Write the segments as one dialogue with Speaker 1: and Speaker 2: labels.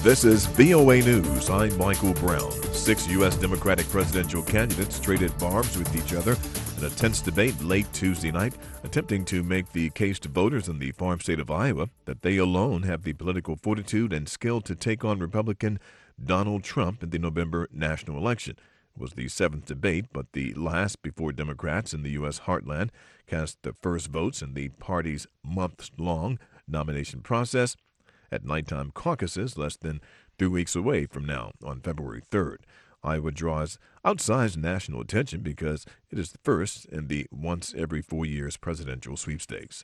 Speaker 1: This is VOA News. I'm Michael Brown. 6 U.S. Democratic presidential candidates traded barbs with each other in a tense debate late Tuesday night, attempting to make the case to voters in the farm state of Iowa that they alone have the political fortitude and skill to take on Republican Donald Trump in the November national election. It was the 7th debate, but the last before Democrats in the U.S. heartland cast the first votes in the party's months-long nomination process at nighttime caucuses less than 3 weeks away from now on February 3rd. Iowa draws outsized national attention because it is the first in the once every 4 years presidential sweepstakes.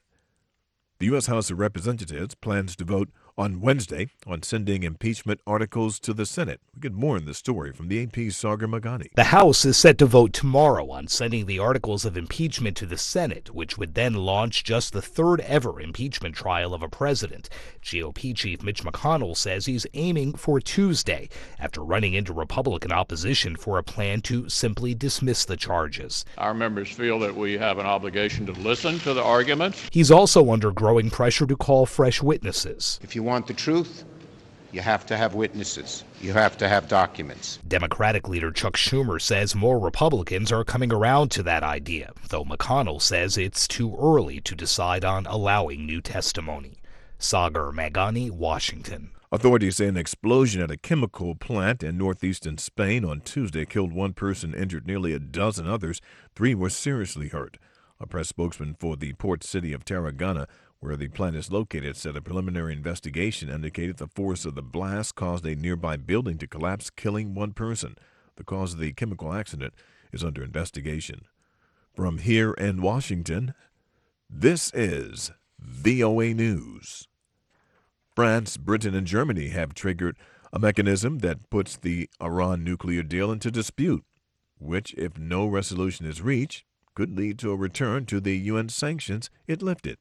Speaker 1: The U.S. House of Representatives plans to vote on Wednesday on sending impeachment articles to the Senate. We get more in the story from the AP's Sagar Meghani.
Speaker 2: The House is set to vote tomorrow on sending the articles of impeachment to the Senate, which would then launch just the third ever impeachment trial of a president. GOP Chief Mitch McConnell says he's aiming for Tuesday after running into Republican opposition for a plan to simply dismiss the charges.
Speaker 3: Our members feel that we have an obligation to listen to the arguments.
Speaker 2: He's also under growing pressure to call fresh witnesses.
Speaker 4: If you want the truth, you have to have witnesses. You have to have documents.
Speaker 2: Democratic leader Chuck Schumer says more Republicans are coming around to that idea, though McConnell says it's too early to decide on allowing new testimony. Sagar Meghani, Washington.
Speaker 1: Authorities say an explosion at a chemical plant in northeastern Spain on Tuesday killed one person, injured nearly a dozen others. 3 were seriously hurt. A press spokesman for the port city of Tarragona, where the plant is located, said a preliminary investigation indicated the force of the blast caused a nearby building to collapse, killing one person. The cause of the chemical accident is under investigation. From here in Washington, this is VOA News. France, Britain, and Germany have triggered a mechanism that puts the Iran nuclear deal into dispute, which, if no resolution is reached, could lead to a return to the UN sanctions it lifted.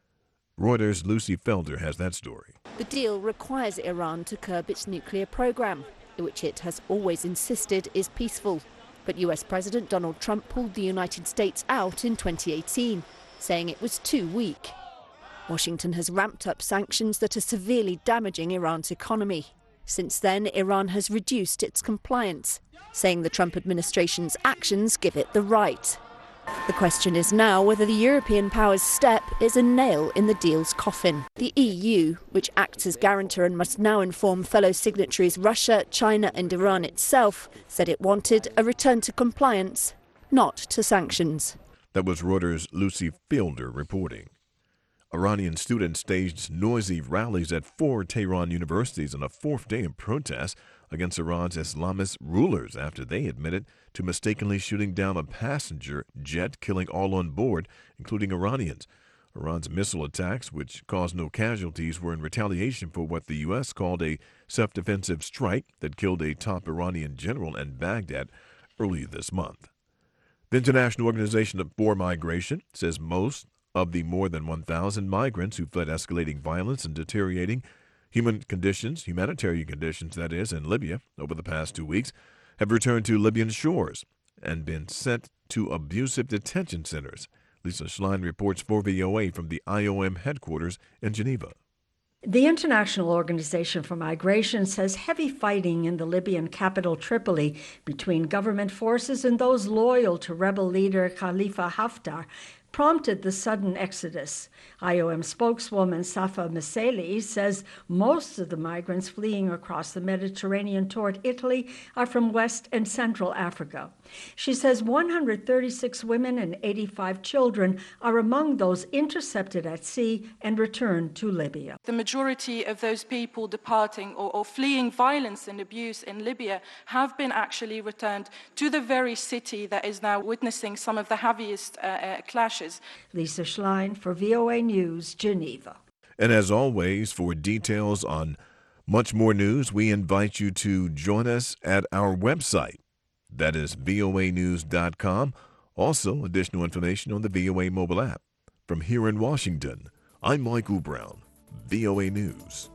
Speaker 1: Reuters' Lucy Felder has that story.
Speaker 5: The deal requires Iran to curb its nuclear program, which it has always insisted is peaceful. But US President Donald Trump pulled the United States out in 2018, saying it was too weak. Washington has ramped up sanctions that are severely damaging Iran's economy. Since then, Iran has reduced its compliance, saying the Trump administration's actions give it the right. The question is now whether the European powers' step is a nail in the deal's coffin. The EU, which acts as guarantor and must now inform fellow signatories Russia, China and Iran itself, said it wanted a return to compliance, not to sanctions.
Speaker 1: That was Reuters' Lucy Felder reporting. Iranian students staged noisy rallies at 4 Tehran universities on a 4th day of protest against Iran's Islamist rulers after they admitted to mistakenly shooting down a passenger jet, killing all on board, including Iranians. Iran's missile attacks, which caused no casualties, were in retaliation for what the U.S. called a self-defensive strike that killed a top Iranian general in Baghdad earlier this month. The International Organization for Migration says most of the more than 1,000 migrants who fled escalating violence and deteriorating humanitarian conditions, that is, in Libya over the past 2 weeks, have returned to Libyan shores and been sent to abusive detention centers. Lisa Schlein reports for VOA from the IOM headquarters in Geneva.
Speaker 6: The International Organization for Migration says heavy fighting in the Libyan capital Tripoli between government forces and those loyal to rebel leader Khalifa Haftar prompted the sudden exodus. IOM spokeswoman Safa Mseli says most of the migrants fleeing across the Mediterranean toward Italy are from West and Central Africa. She says 136 women and 85 children are among those intercepted at sea and returned to Libya.
Speaker 7: The majority of those people departing or fleeing violence and abuse in Libya have been actually returned to the very city that is now witnessing some of the heaviest clashes.
Speaker 6: Lisa Schlein for VOA News, Geneva.
Speaker 1: And as always, for details on much more news, we invite you to join us at our website. That is voanews.com. Also, additional information on the VOA mobile app. From here in Washington, I'm Michael Brown, VOA News.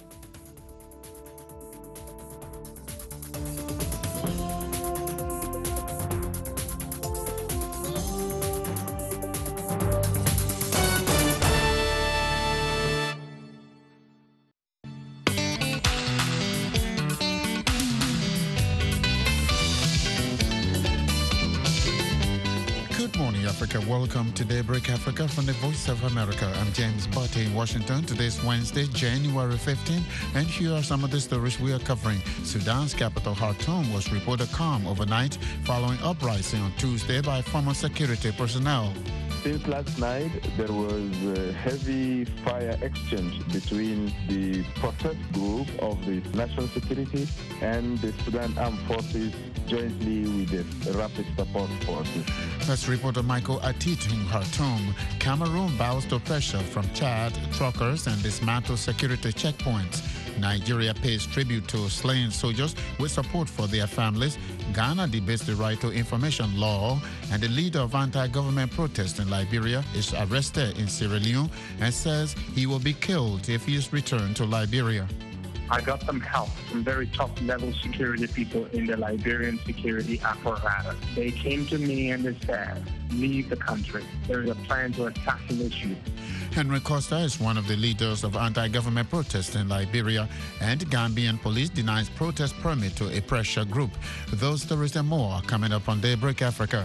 Speaker 8: Africa. Welcome to Daybreak Africa from the Voice of America. I'm James Barty in Washington. Today's Wednesday, January 15, and here are some of the stories we are covering. Sudan's capital, Khartoum, was reported calm overnight following uprising on Tuesday by former security personnel.
Speaker 9: Since last night, there was a heavy fire exchange between the protest group of the National Security and the Sudan Armed Forces jointly with the Rapid Support Forces.
Speaker 8: That's reporter Michael Atit in Khartoum. Cameroon bows to pressure from Chad truckers and dismantles security checkpoints. Nigeria pays tribute to slain soldiers with support for their families. Ghana debates the right to information law. And the leader of anti-government protests in Liberia is arrested in Sierra Leone and says he will be killed if he is returned to Liberia.
Speaker 10: I got some help from very top-level security people in the Liberian security apparatus. They came to me and they said, leave the country. There is a plan to assassinate you.
Speaker 8: Henry Costa is one of the leaders of anti-government protests in Liberia, and Gambian police denies protest permit to a pressure group. Those stories and more are coming up on Daybreak Africa.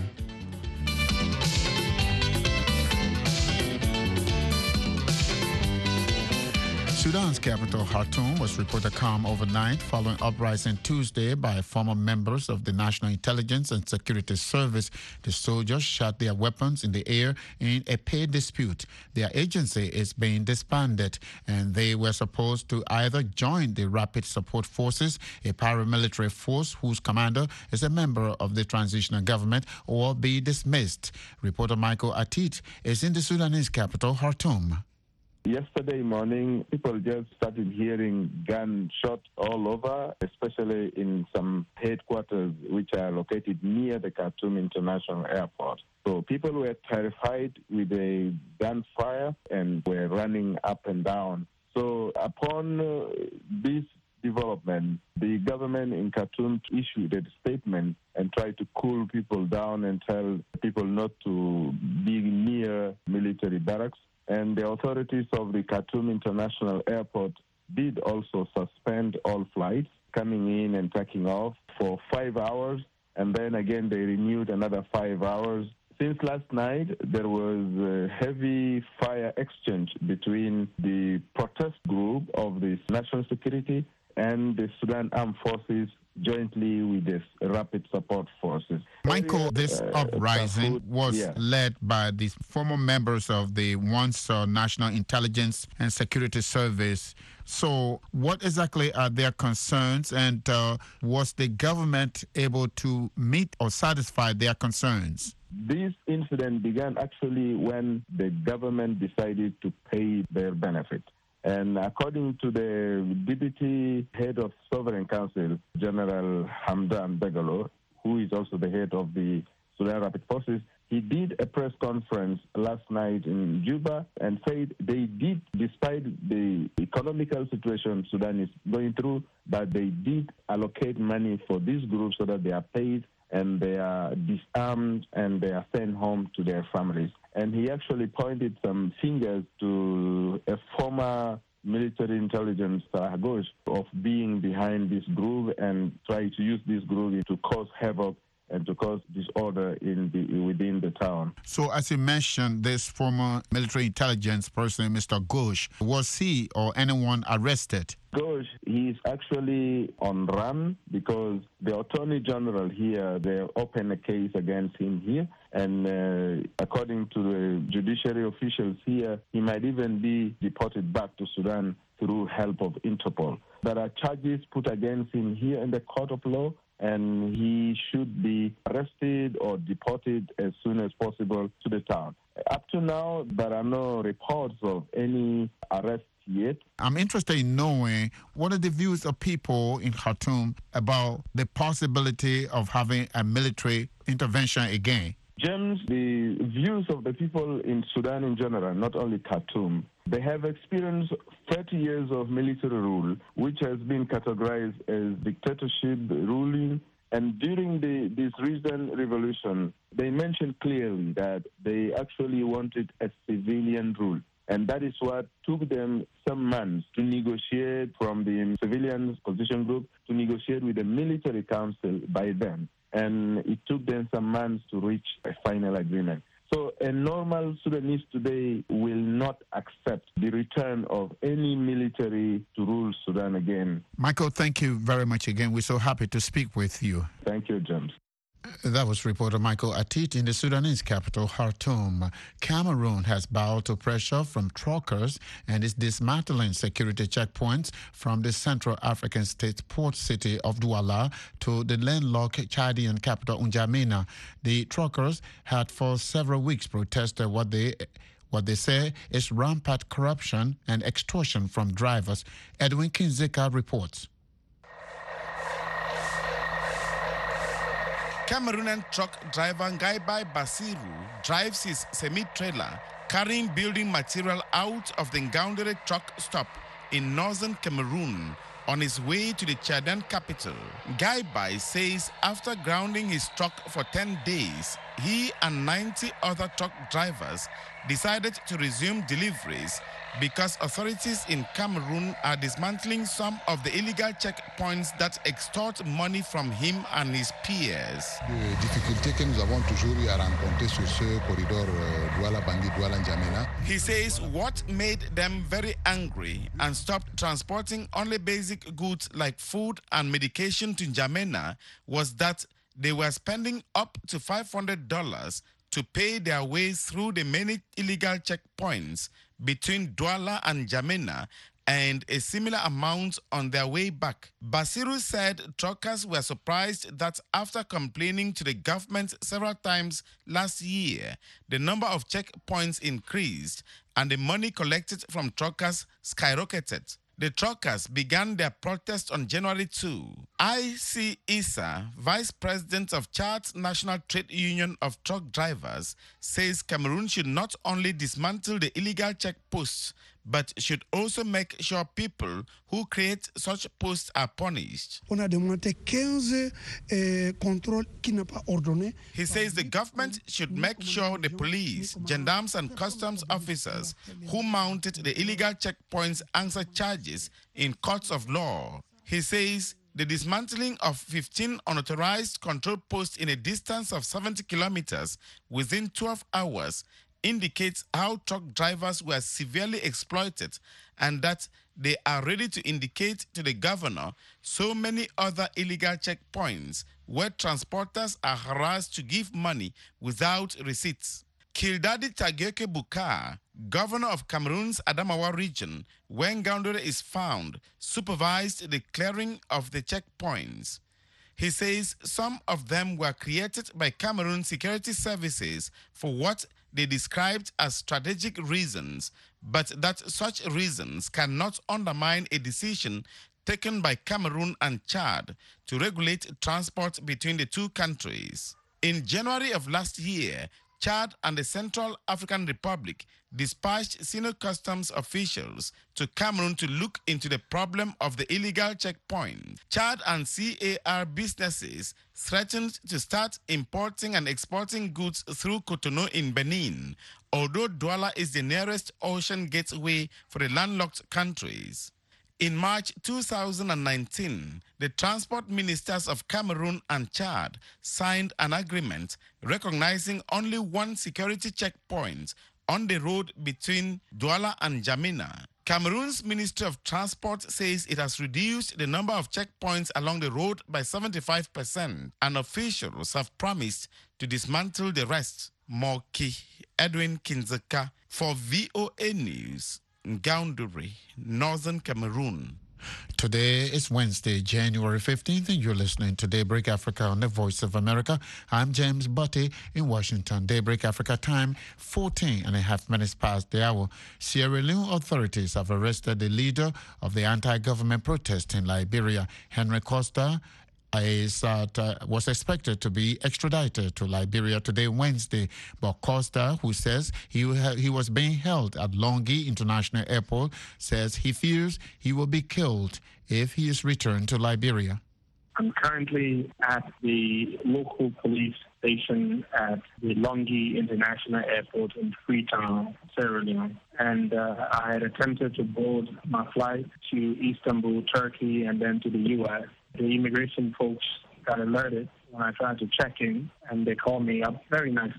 Speaker 8: Sudan's capital, Khartoum, was reported calm overnight following uprising Tuesday by former members of the National Intelligence and Security Service. The soldiers shot their weapons in the air in a pay dispute. Their agency is being disbanded, and they were supposed to either join the Rapid Support Forces, a paramilitary force whose commander is a member of the transitional government, or be dismissed. Reporter Michael Atit is in the Sudanese capital, Khartoum.
Speaker 9: Yesterday morning, people just started hearing gunshots all over, especially in some headquarters which are located near the Khartoum International Airport. So people were terrified with the gunfire and were running up and down. So upon this development, the government in Khartoum issued a statement and tried to cool people down and tell people not to be near military barracks. And the authorities of the Khartoum International Airport did also suspend all flights coming in and taking off for 5 hours, and then again they renewed another 5 hours. Since last night, there was a heavy fire exchange between the protest group of the National Security and the Sudan Armed Forces jointly with the Rapid Support Forces.
Speaker 8: Michael, this uprising was led by the former members of the once National Intelligence and Security Service. So what exactly are their concerns, and was the government able to meet or satisfy their concerns?
Speaker 9: This incident began actually when the government decided to pay their benefit. And according to the deputy head of Sovereign Council, General Hamdan Dagalo, who is also the head of the Sudan Rapid Forces, he did a press conference last night in Juba and said they did, despite the economical situation Sudan is going through, but they did allocate money for this group so that they are paid and they are disarmed and they are sent home to their families. And he actually pointed some fingers to a former military intelligence Ghosh of being behind this group and try to use this group to cause havoc and to cause disorder within the town.
Speaker 8: So as you mentioned, this former military intelligence person, Mr. Ghosh, was he or anyone arrested?
Speaker 9: Ghosh, he's actually on run because the Attorney General here, they opened a case against him here. And according to the judiciary officials here, he might even be deported back to Sudan through help of Interpol. There are charges put against him here in the court of law, and he should be arrested or deported as soon as possible to the town. Up to now, there are no reports of any arrests yet.
Speaker 8: I'm interested in knowing what are the views of people in Khartoum about the possibility of having a military intervention again.
Speaker 9: James, the views of the people in Sudan in general, not only Khartoum, they have experienced 30 years of military rule, which has been categorized as dictatorship ruling. And during this recent revolution, they mentioned clearly that they actually wanted a civilian rule. And that is what took them some months to negotiate from the civilian opposition group to negotiate with the military council by then. And it took them some months to reach a final agreement. So a normal Sudanese today will not accept the return of any military to rule Sudan again.
Speaker 8: Michael, thank you very much again. We're so happy to speak with you.
Speaker 9: Thank you, James.
Speaker 8: That was reporter Michael Atit in the Sudanese capital, Khartoum. Cameroon has bowed to pressure from truckers and is dismantling security checkpoints from the Central African state port city of Douala to the landlocked Chadian capital, N'Djamena. The truckers had for several weeks protested what they say is rampant corruption and extortion from drivers. Edwin Kinzeka reports.
Speaker 11: Cameroonian truck driver Ngaibai Basiru drives his semi-trailer carrying building material out of the Ngaoundéré truck stop in northern Cameroon on his way to the Chadian capital. Ngaibai says after grounding his truck for 10 days, he and 90 other truck drivers decided to resume deliveries because authorities in Cameroon are dismantling some of the illegal checkpoints that extort money from him and his peers.
Speaker 12: Les difficultés que nous avons toujours eu à rencontrer sur ce corridor Douala-Bangui, Douala-N'Djamena.
Speaker 11: He says what made them very angry and stopped transporting only basic goods like food and medication to N'Djamena was that they were spending up to $500 to pay their way through the many illegal checkpoints between Douala and N'Djamena and a similar amount on their way back. Basiru said truckers were surprised that after complaining to the government several times last year, the number of checkpoints increased and the money collected from truckers skyrocketed. The truckers began their protest on January 2. I.C. Issa, Vice President of Chad's National Trade Union of Truck Drivers, says Cameroon should not only dismantle the illegal checkposts, but should also make sure people who create such posts are punished. He says the government should make sure the police, gendarmes and customs officers who mounted the illegal checkpoints answer charges in courts of law. He says the dismantling of 15 unauthorized control posts in a distance of 70 kilometers within 12 hours indicates how truck drivers were severely exploited and that they are ready to indicate to the governor so many other illegal checkpoints where transporters are harassed to give money without receipts. Kildadi Tageke Bukar, governor of Cameroon's Adamawa region, where Ngaoundéré is found, supervised the clearing of the checkpoints. He says some of them were created by Cameroon security services for what they described as strategic reasons, but that such reasons cannot undermine a decision taken by Cameroon and Chad to regulate transport between the two countries. In January of last year, Chad and the Central African Republic dispatched senior customs officials to Cameroon to look into the problem of the illegal checkpoint. Chad and CAR businesses threatened to start importing and exporting goods through Cotonou in Benin, although Douala is the nearest ocean gateway for the landlocked countries. In March 2019, the transport ministers of Cameroon and Chad signed an agreement recognizing only one security checkpoint on the road between Douala and N'Djamena. Cameroon's Ministry of Transport says it has reduced the number of checkpoints along the road by 75%, and officials have promised to dismantle the rest. Moki Edwin Kinzeka for VOA News, Ngaoundéré, Northern Cameroon.
Speaker 8: Today is Wednesday, January 15th, and you're listening to Daybreak Africa on the Voice of America. I'm James Butty in Washington. Daybreak Africa time, 14.5 minutes past the hour. Sierra Leone authorities have arrested the leader of the anti-government protest in Liberia, Henry Costa, was expected to be extradited to Liberia today, Wednesday. But Costa, who says he was being held at Longhi International Airport, says he fears he will be killed if he is returned to Liberia.
Speaker 10: I'm currently at the local police station at the Longhi International Airport in Freetown, Sierra Leone. And I had attempted to board my flight to Istanbul, Turkey, and then to the U.S. The immigration folks got alerted when I tried to check in, and they called me up very nicely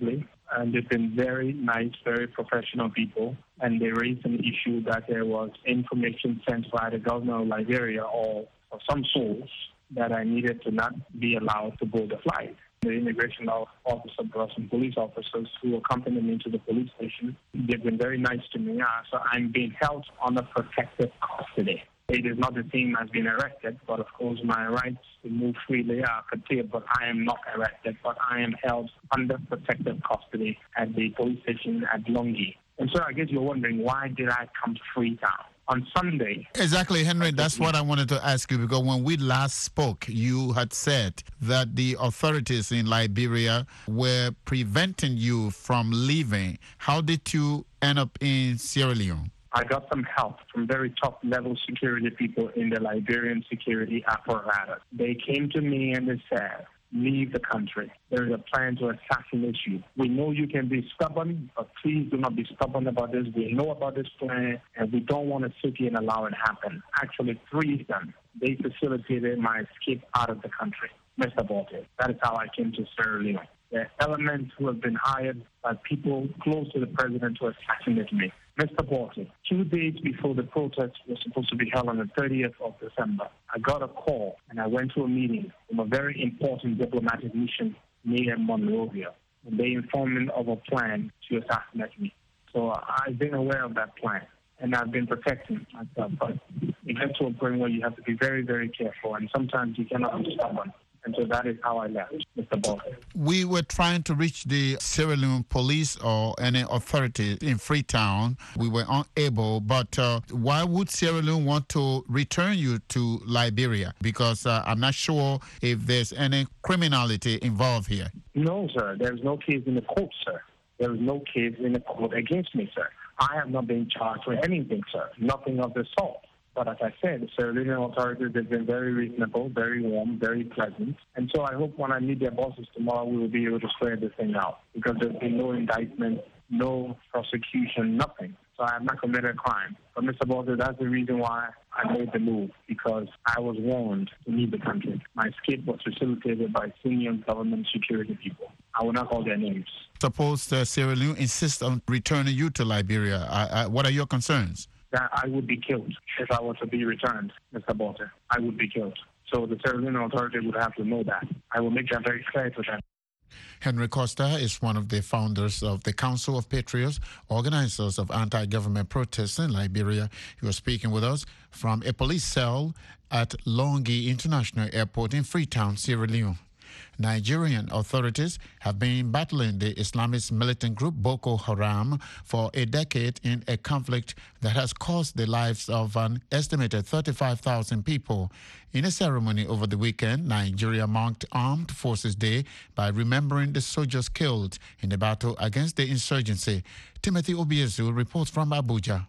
Speaker 10: and they've been very nice, very professional people, and they raised an issue that there was information sent by the governor of Liberia or some source that I needed to not be allowed to board the flight. The immigration officer brought some police officers who accompanied me to the police station. They've been very nice to me, so I'm being held under protective custody. It is not the same as being arrested, but of course my rights to move freely are curtailed, but I am not arrested, but I am held under protective custody at the police station at Longi. And so I guess you're wondering, why did I come to Freetown? On Sunday.
Speaker 8: Exactly, Henry, that's what I wanted to ask you, because when we last spoke, you had said that the authorities in Liberia were preventing you from leaving. How did you end up in Sierra Leone?
Speaker 10: I got some help from very top-level security people in the Liberian security apparatus. They came to me and they said, leave the country. There is a plan to assassinate you. We know you can be stubborn, but please do not be stubborn about this. We know about this plan, and we don't want to sit here and allow it happen. Actually, 3 of them, they facilitated my escape out of the country. Mr. Baltic. That is how I came to Sierra Leone. There are elements who have been hired by people close to the president to assassinate me. Mr. Baltic, 2 days before the protest was supposed to be held on the 30th of December, I got a call and I went to a meeting from a very important diplomatic mission near Monrovia. And they informed me of a plan to assassinate me. So I've been aware of that plan and I've been protecting myself. But it gets to a point where you have to be very, very careful, and sometimes you cannot be stubborn. And so that is how I left, Mr. Baltic.
Speaker 8: We were trying to reach the Sierra Leone police or any authority in Freetown. We were unable, but why would Sierra Leone want to return you to Liberia? Because I'm not sure if there's any criminality involved here.
Speaker 10: No, sir. There's no case in the court, sir. There is no case in the court against me, sir. I have not been charged with anything, sir. Nothing of the sort. But as I said, the Sierra Leone authorities have been very reasonable, very warm, very pleasant. And so I hope when I meet their bosses tomorrow, we will be able to square this thing out. Because there's been no indictment, no prosecution, nothing. So I have not committed a crime. But Mr. Balder, that's the reason why I made the move, because I was warned to leave the country. My escape was facilitated by senior government security people. I will not call their names.
Speaker 8: Suppose Sierra Leone insists on returning you to Liberia. What are your concerns?
Speaker 10: That I would be killed if I were to be returned, Mr. Balter. I would be killed. So the Sierra Leone authority would have to know that. I will make that very clear to them.
Speaker 8: Henry Costa is one of the founders of the Council of Patriots, organizers of anti-government protests in Liberia. He was speaking with us from a police cell at Longi International Airport in Freetown, Sierra Leone. Nigerian authorities have been battling the Islamist militant group Boko Haram for a decade in a conflict that has cost the lives of an estimated 35,000 people. In a ceremony over the weekend, Nigeria marked Armed Forces Day by remembering the soldiers killed in the battle against the insurgency. Timothy Obiezu reports from Abuja.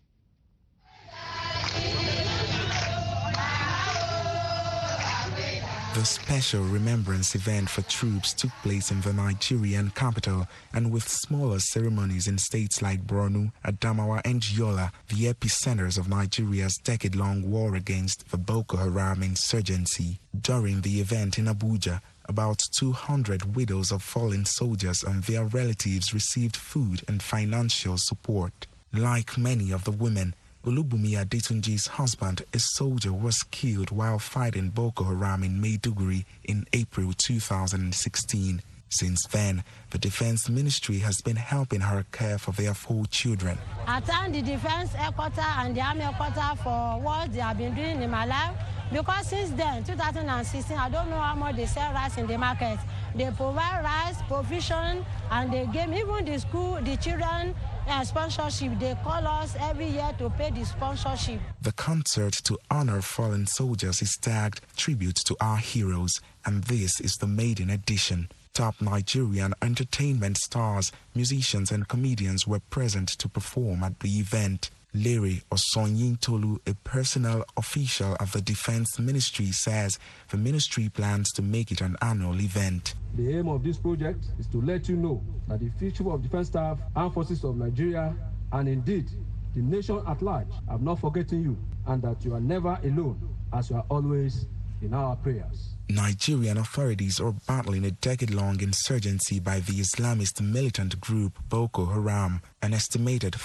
Speaker 13: The special remembrance event for troops took place in the Nigerian capital, and with smaller ceremonies in states like Borno, Adamawa and Yola, the epicenters of Nigeria's decade-long war against the Boko Haram insurgency. During the event in Abuja, about 200 widows of fallen soldiers and their relatives received food and financial support. Like many of the women, Olubumi Adetunji's husband, a soldier, was killed while fighting Boko Haram in Maiduguri in April 2016. Since then, the Defense Ministry has been helping her care for their 4 children.
Speaker 14: I thank the Defense Headquarters and the Army Headquarters for what they have been doing in my life, because since then, 2016, I don't know how much they sell rice in the market. They provide rice, provision, and they give even the school, the children, sponsorship. They call us every year to pay the sponsorship.
Speaker 13: The concert to honor fallen soldiers is tagged Tribute to Our Heroes, and this is the maiden edition. Top Nigerian entertainment stars, musicians and comedians were present to perform at the event. Larry Osonyintolu, a personnel official of the Defense Ministry, says the ministry plans to make it an annual event.
Speaker 15: The aim of this project is to let you know that the Chief of Defense Staff, Armed Forces of Nigeria, and indeed the nation at large have not forgotten you, and that you are never alone, as you are always in our prayers.
Speaker 13: Nigerian authorities are battling a decade-long insurgency by the Islamist militant group Boko Haram. An estimated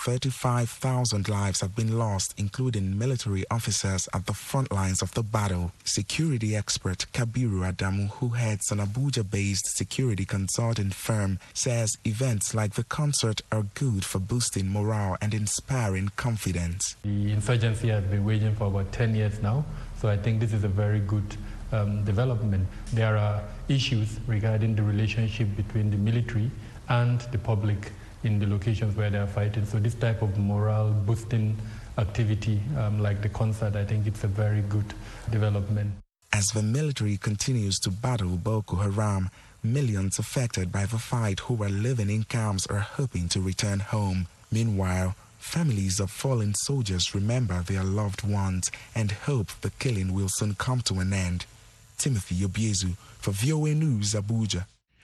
Speaker 13: 35,000 lives have been lost, including military officers at the front lines of the battle. Security expert Kabiru Adamu, who heads an Abuja-based security consulting firm, says events like the concert are good for boosting morale and inspiring confidence.
Speaker 16: The insurgency has been waging for about 10 years now, so I think this is a very good development. There are issues regarding the relationship between the military and the public in the locations where they are fighting. So this type of morale boosting activity like the concert, I think it's a very good development.
Speaker 13: As the military continues to battle Boko Haram, millions affected by the fight who are living in camps are hoping to return home. Meanwhile, families of fallen soldiers remember their loved ones and hope the killing will soon come to an end. Timothy Obiezu for VOA News, Abuja.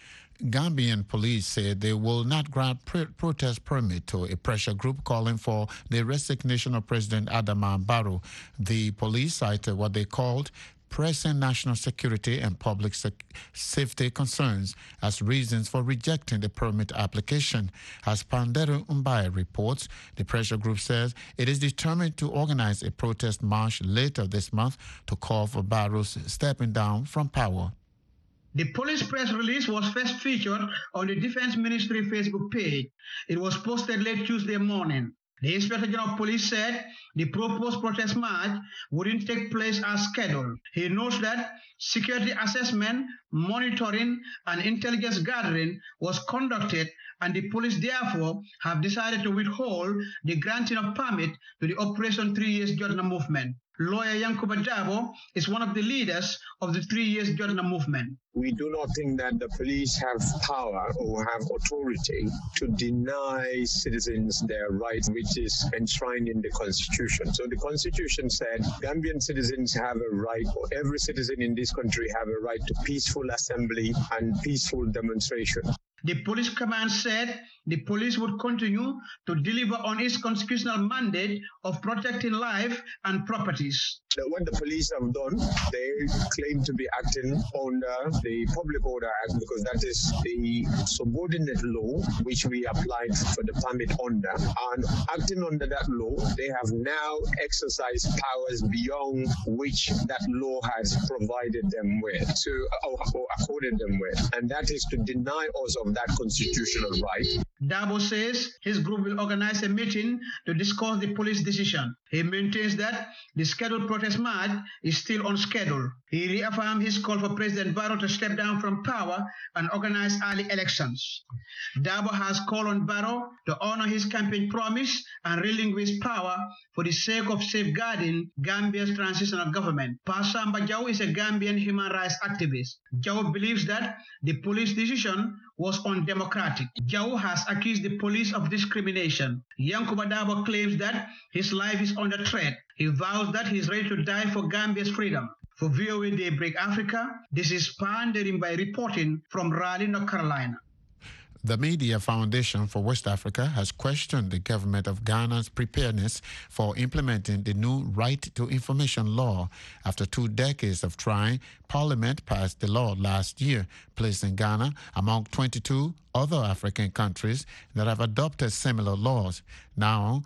Speaker 8: Gambian police said they will not grant protest permit to a pressure group calling for the resignation of President Adama Barrow. The police cited what they called pressing national security and public safety concerns as reasons for rejecting the permit application. As Pandero Umbaye reports, the pressure group says it is determined to organize a protest march later this month to call for Barrow's stepping down from power.
Speaker 17: The police press release was first featured on the Defense Ministry Facebook page. It was posted late Tuesday morning. The Inspector General of Police said the proposed protest march wouldn't take place as scheduled. He notes that security assessment, monitoring, and intelligence gathering was conducted, and the police therefore have decided to withhold the granting of permit to the Operation 3 Years Jordana movement. Lawyer Yankuba Dabo is one of the leaders of the 3 Years Jordana movement.
Speaker 18: We do not think that the police have power or have authority to deny citizens their rights, which is enshrined in the Constitution. So the Constitution said Gambian citizens have a right, or every citizen in this country have a right to peaceful assembly and peaceful demonstration.
Speaker 17: The police command said the police would continue to deliver on its constitutional mandate of protecting life and properties.
Speaker 18: What the police have done, they claim to be acting under the Public Order Act because that is the subordinate law which we applied for the permit under. And acting under that law, they have now exercised powers beyond which that law has provided them with, or accorded them with. And that is to deny us of that constitutional right.
Speaker 17: Dabo says his group will organize a meeting to discuss the police decision. He maintains that the scheduled protest march is still on schedule. He reaffirmed his call for President Barrow to step down from power and organize early elections. Dabo has called on Barrow to honor his campaign promise and relinquish power for the sake of safeguarding Gambia's transitional government. Pasamba Jau is a Gambian human rights activist. Jau believes that the police decision was undemocratic. Jau has accused the police of discrimination. Yankuba Dabo claims that his life is under threat. He vows that he is ready to die for Gambia's freedom. For VOA Daybreak Africa, this is Pandering by reporting from Raleigh, North Carolina.
Speaker 8: The Media Foundation for West Africa has questioned the government of Ghana's preparedness for implementing the new Right to Information law. After 2 decades of trying, Parliament passed the law last year, placing Ghana among 22 other African countries that have adopted similar laws. Now,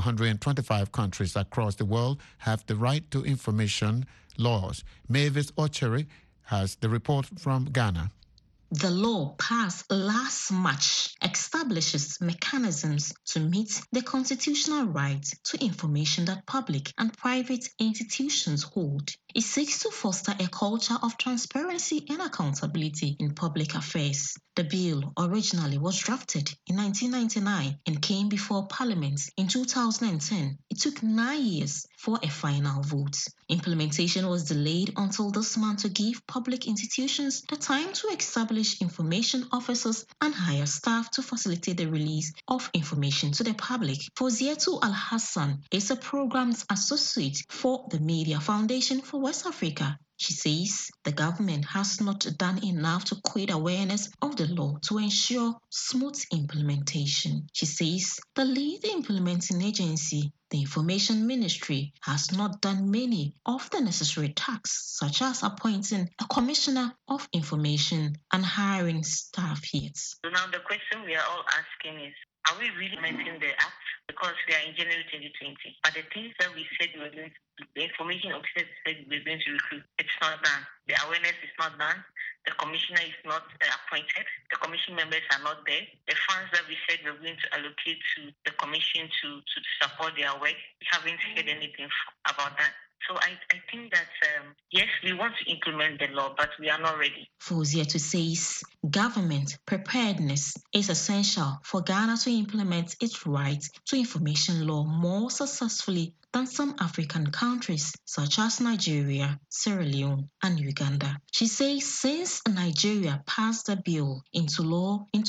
Speaker 8: 125 countries across the world have the Right to Information laws. Mavis Ochery has the report from Ghana.
Speaker 19: The law passed last March establishes mechanisms to meet the constitutional right to information that public and private institutions hold. It seeks to foster a culture of transparency and accountability in public affairs. The bill originally was drafted in 1999 and came before Parliament in 2010. It took 9 years for a final vote. Implementation was delayed until this month to give public institutions the time to establish information officers and hire staff to facilitate the release of information to the public. Fauziatou Al-Hassan is a programs associate for the Media Foundation for West Africa. She says the government has not done enough to create awareness of the law to ensure smooth implementation. She says the lead implementing agency, the Information Ministry has not done many of the necessary tasks, such as appointing a Commissioner of Information and hiring staff yet.
Speaker 20: So now the question we are all asking is, are we really implementing the act? Because we are in January 2020. But the things that we said we were going to do, the information officers said we were going to recruit, it's not done. The awareness is not done. The commissioner is not appointed. The commission members are not there. The funds that we said we were going to allocate to the commission to support their work, we haven't heard anything about that. So I think that, yes, we want to implement the law, but we are not ready.
Speaker 19: Fozietu says government preparedness is essential for Ghana to implement its right to information law more successfully than some African countries such as Nigeria, Sierra Leone, and Uganda. She says since Nigeria passed the bill into law in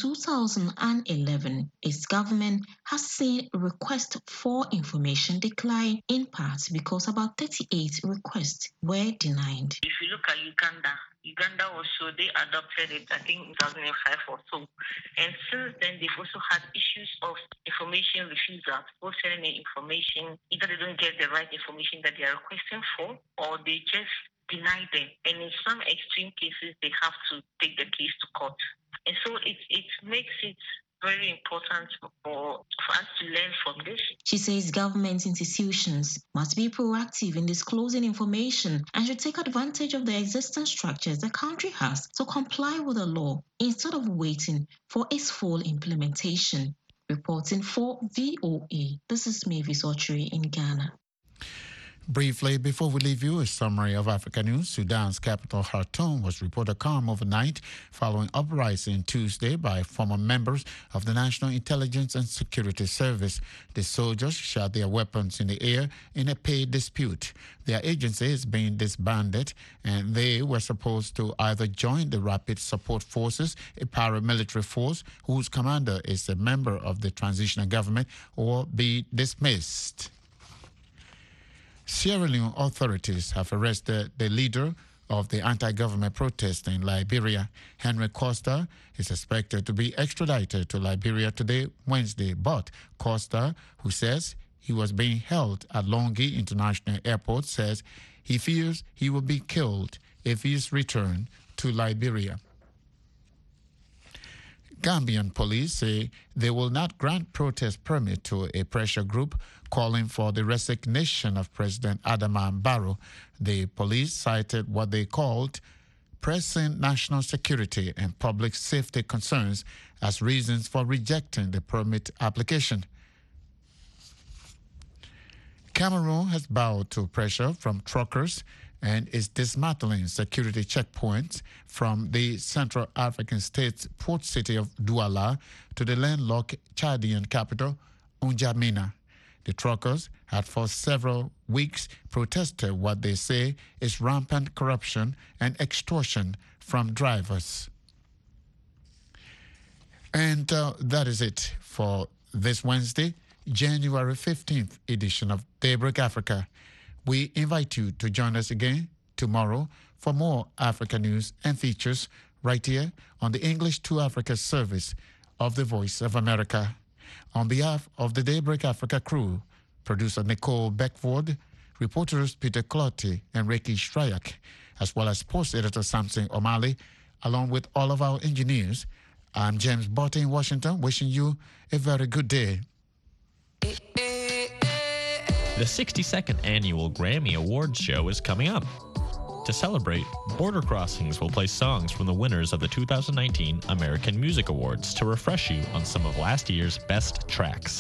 Speaker 19: 2011, its government has seen requests for information decline, in part because about 38 requests were denied.
Speaker 20: If you look at Uganda also, they adopted it, I think, in 2005 or so. And since then, they've also had issues of information refusal. People sending the information, either they don't get the right information that they are requesting for, or they just deny them. And in some extreme cases, they have to take the case to court. And so it makes it very important for us to learn from this.
Speaker 19: She says government institutions must be proactive in disclosing information and should take advantage of the existing structures the country has to comply with the law instead of waiting for its full implementation. Reporting for VOA, this is Mavis Ochiri in Ghana.
Speaker 8: Briefly, before we leave you, a summary of Africa news. Sudan's capital, Khartoum, was reported calm overnight following uprising Tuesday by former members of the National Intelligence and Security Service. The soldiers shot their weapons in the air in a pay dispute. Their agency is being disbanded, and they were supposed to either join the Rapid Support Forces, a paramilitary force whose commander is a member of the transitional government, or be dismissed. Sierra Leone authorities have arrested the leader of the anti-government protest in Liberia. Henry Costa is expected to be extradited to Liberia today, Wednesday, but Costa, who says he was being held at Longhi International Airport, says he fears he will be killed if he is returned to Liberia. Gambian police say they will not grant protest permit to a pressure group calling for the resignation of President Adama Barrow. The police cited what they called pressing national security and public safety concerns as reasons for rejecting the permit application. Cameroon has bowed to pressure from truckers and is dismantling security checkpoints from the Central African state's port city of Douala to the landlocked Chadian capital, N'Djamena. The truckers had for several weeks protested what they say is rampant corruption and extortion from drivers. And that is it for this Wednesday, January 15th edition of Daybreak Africa. We invite you to join us again tomorrow for more Africa news and features right here on the English to Africa service of the Voice of America. On behalf of the Daybreak Africa crew, producer Nicole Beckford, reporters Peter Clotti and Ricky Shryak, as well as sports editor Samson O'Malley, along with all of our engineers, I'm James Botte in Washington, wishing you a very good day.
Speaker 21: The 62nd Annual Grammy Awards show is coming up. To celebrate, Border Crossings will play songs from the winners of the 2019 American Music Awards to refresh you on some of last year's best tracks.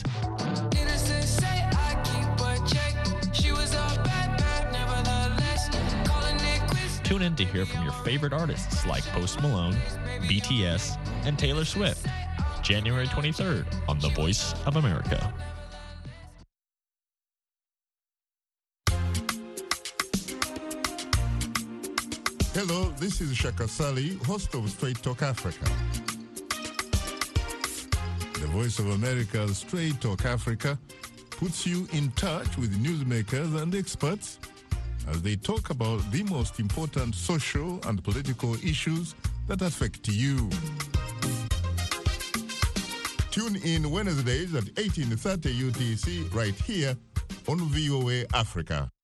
Speaker 21: Tune in to hear from your favorite artists like Post Malone, BTS, and Taylor Swift, January 23rd on The Voice of America.
Speaker 12: Hello, this is Shaka Sali, host of Straight Talk Africa. The Voice of America's Straight Talk Africa puts you in touch with newsmakers and experts as they talk about the most important social and political issues that affect you. Tune in Wednesdays at 18:30 UTC right here on VOA Africa.